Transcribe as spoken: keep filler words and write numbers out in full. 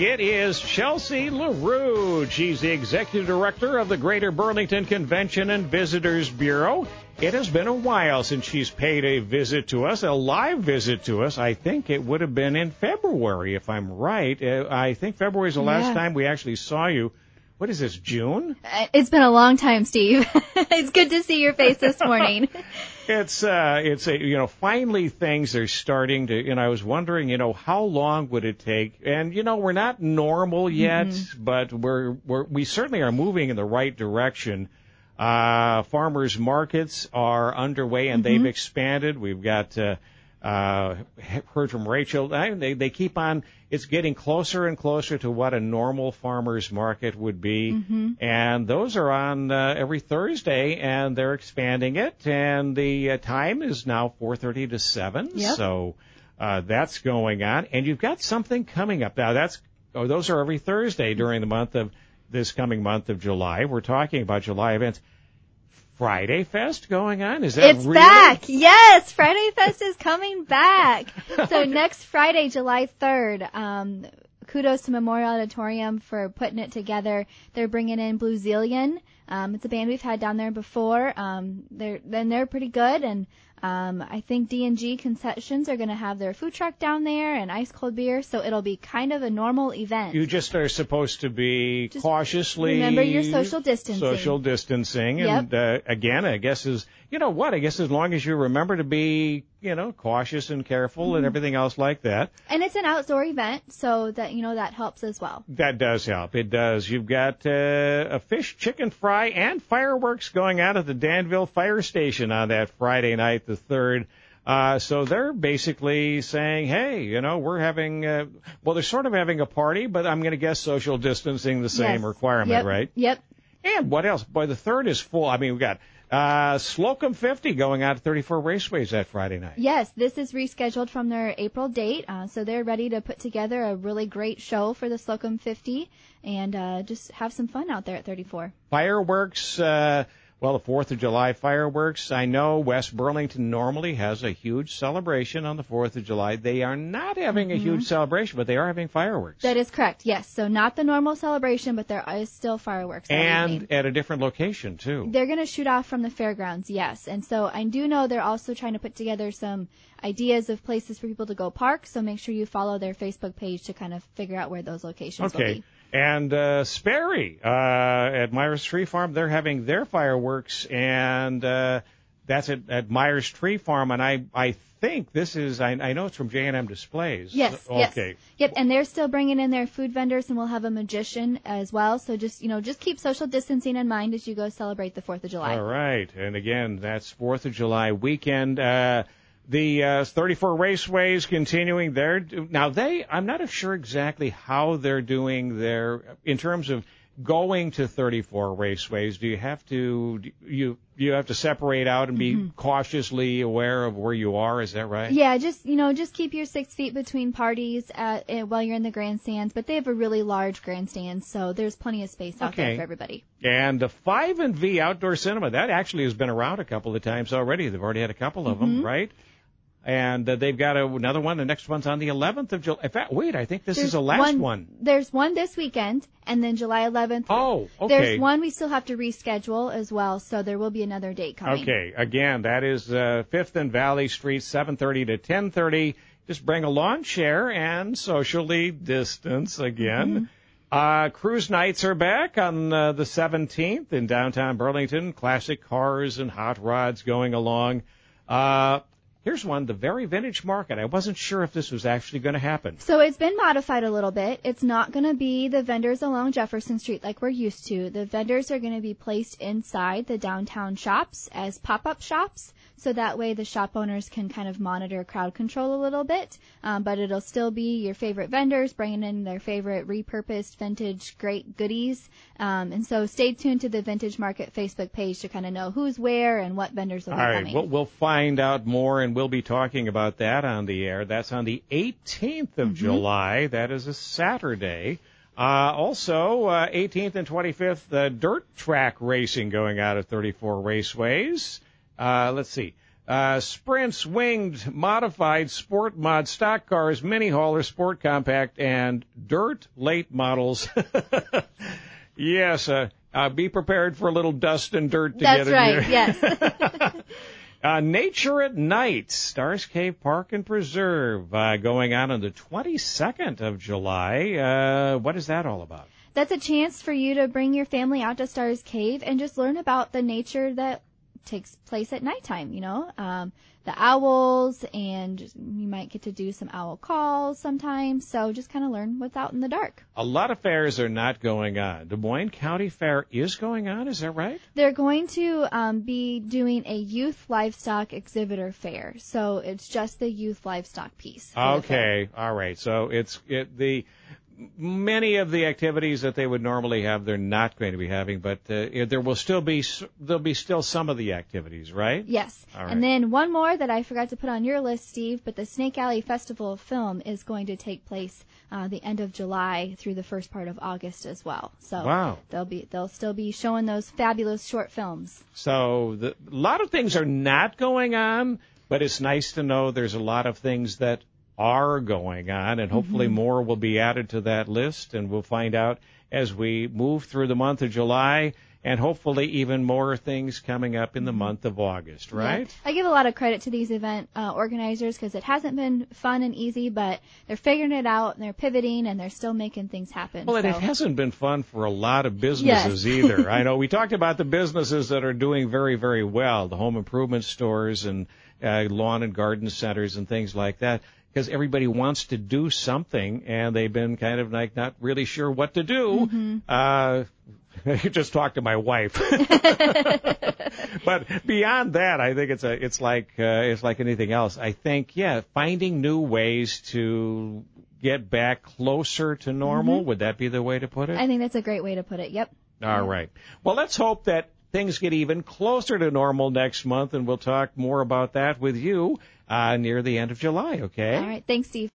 It is Chelsea LaRue. She's the executive director of the Greater Burlington Convention and Visitors Bureau. It has been a while since she's paid a visit to us, a live visit to us. I think it would have been in February, if I'm right. Uh, I think February is the last Yeah. time we actually saw you. What is this, June? It's been a long time, Steve. It's good to see your face this morning. It's, uh, it's a, you know, finally things are starting to, you know, I was wondering, you know, how long would it take? And, you know, we're not normal yet, mm-hmm. but we're, we're, we certainly are moving in the right direction. Uh, farmers markets are underway and mm-hmm. they've expanded. We've got, uh, uh, heard from Rachel. I, they, they keep on, it's getting closer and closer to what a normal farmer's market would be. Mm-hmm. And those are on, uh, every Thursday and they're expanding it. And the uh, time is now four thirty to seven. Yep. So, uh, that's going on. And you've got something coming up now. That's, oh, those are every Thursday during the month of, this coming month of July. We're talking about July events. Friday Fest going on? Is that it's really? back. Yes, Friday Fest is coming back. So next Friday, July third, um, kudos to Memorial Auditorium for putting it together. They're bringing in Blue Zillion. Um, it's a band we've had down there before. Um, they're, then they're pretty good. And, um, I think D and G Concessions are going to have their food truck down there and ice cold beer. So it'll be kind of a normal event. You just are supposed to be just cautiously. remember your social distancing. Social distancing. Yep. And, uh, again, I guess is, you know what? I guess as long as you remember to be, you know, cautious and careful mm-hmm. and everything else like that. And it's an outdoor event, so that, you know, that helps as well. That does help. It does. You've got uh, a fish, chicken fry, and fireworks going out at the Danville Fire Station on that Friday night, the third. Uh, so they're basically saying, hey, you know, we're having, uh, well, they're sort of having a party, but I'm going to guess social distancing the same yes. requirement, yep. right? Yep. And what else? Boy, the third is full. I mean, we've got Uh, Slocum fifty going out at thirty-four Raceways that Friday night. Yes, this is rescheduled from their April date, uh, so they're ready to put together a really great show for the Slocum fifty and uh, just have some fun out there at thirty-four. Fireworks, uh, well, the fourth of July fireworks. I know West Burlington normally has a huge celebration on the fourth of July. They are not having mm-hmm. a huge celebration, but they are having fireworks. That is correct, yes. So not the normal celebration, but there is still fireworks that And evening. At a different location, too. They're going to shoot off from the fairgrounds, yes. And so I do know they're also trying to put together some ideas of places for people to go park, so make sure you follow their Facebook page to kind of figure out where those locations okay. will be. And uh, Sperry uh, at Myers Tree Farm, they're having their fireworks, and uh, that's at, at Myers Tree Farm. And I, I think this is, I, I know it's from J and M Displays. Yes, okay. yes. Yep, and they're still bringing in their food vendors, and we'll have a magician as well. So just, you know, just keep social distancing in mind as you go celebrate the fourth of July. All right. And again, that's fourth of July weekend. Uh, The uh, thirty-four Raceways continuing there. Now, they, I'm not sure exactly how they're doing their, in terms of going to thirty-four Raceways. Do you have to, you you have to separate out and be mm-hmm. cautiously aware of where you are? Is that right? Yeah, just, you know, just keep your six feet between parties at, uh, while you're in the grandstands. But they have a really large grandstand, so there's plenty of space out okay. there for everybody. And the five and V Outdoor Cinema, that actually has been around a couple of times already. They've already had a couple of mm-hmm. them, right? And uh, they've got a, another one. The next one's on the eleventh of July. In fact, wait, I think this there's is the last one, one. There's one this weekend, and then July eleventh. Oh, okay. There's one we still have to reschedule as well, so there will be another date coming. Okay, again, that is uh, fifth and Valley Street, seven thirty to ten thirty. Just bring a lawn chair and socially distance again. Mm-hmm. Uh, cruise nights are back on uh, the seventeenth in downtown Burlington. Classic cars and hot rods going along. Uh, Here's one, the Very Vintage Market. I wasn't sure if this was actually going to happen. So it's been modified a little bit. It's not going to be the vendors along Jefferson Street like we're used to. The vendors are going to be placed inside the downtown shops as pop-up shops, so that way the shop owners can kind of monitor crowd control a little bit. Um, but it'll still be your favorite vendors bringing in their favorite repurposed vintage great goodies. Um, and so stay tuned to the Vintage Market Facebook page to kind of know who's where and what vendors will All be right, coming. we'll, we'll find out more, and we'll be talking about that on the air. That's on the eighteenth of mm-hmm. July. That is a Saturday. Uh, also, uh, eighteenth and twenty-fifth, the dirt track racing going out at thirty-four Raceways. Uh, let's see. Uh, Sprints, Winged, Modified, Sport Mod, Stock Cars, Mini Hauler, Sport Compact, and Dirt Late Models. Yes, uh, uh, be prepared for a little dust and dirt to That's get in right, here. yes. uh, Nature at Night, Stars Cave Park and Preserve, uh, going on on the twenty-second of July. Uh, what is that all about? That's a chance for you to bring your family out to Stars Cave and just learn about the nature that takes place at nighttime, you know, um, the owls, and you might get to do some owl calls sometimes. So just kind of learn what's out in the dark. A lot of fairs are not going on. Des Moines County Fair is going on, is that right? They're going to um, be doing a youth livestock exhibitor fair. So it's just the youth livestock piece. Okay, all right. So it's it, the many of the activities that they would normally have, they're not going to be having, but uh, there will still be there'll be still some of the activities, right? Yes. All right. And then one more that I forgot to put on your list, Steve, but the Snake Alley Festival of Film is going to take place uh, the end of July through the first part of August as well. So wow. they'll be they'll still be showing those fabulous short films. So the, a lot of things are not going on, but it's nice to know there's a lot of things that are going on, and hopefully mm-hmm. more will be added to that list, and we'll find out as we move through the month of July, and hopefully even more things coming up in the month of August, right? Yeah. I give a lot of credit to these event uh, organizers because it hasn't been fun and easy, but they're figuring it out, and they're pivoting, and they're still making things happen. Well, and so. it hasn't been fun for a lot of businesses yes. either. I know we talked about the businesses that are doing very, very well, the home improvement stores and uh, lawn and garden centers and things like that, because everybody wants to do something, and they've been kind of like not really sure what to do. Mm-hmm. Uh, you just talked to my wife. But beyond that, I think it's a it's like uh, it's like anything else. I think yeah, finding new ways to get back closer to normal. Mm-hmm. Would that be the way to put it? I think that's a great way to put it. Yep. All yeah. right. Well, let's hope that things get even closer to normal next month, and we'll talk more about that with you uh, near the end of July, okay? All right. Thanks, Steve.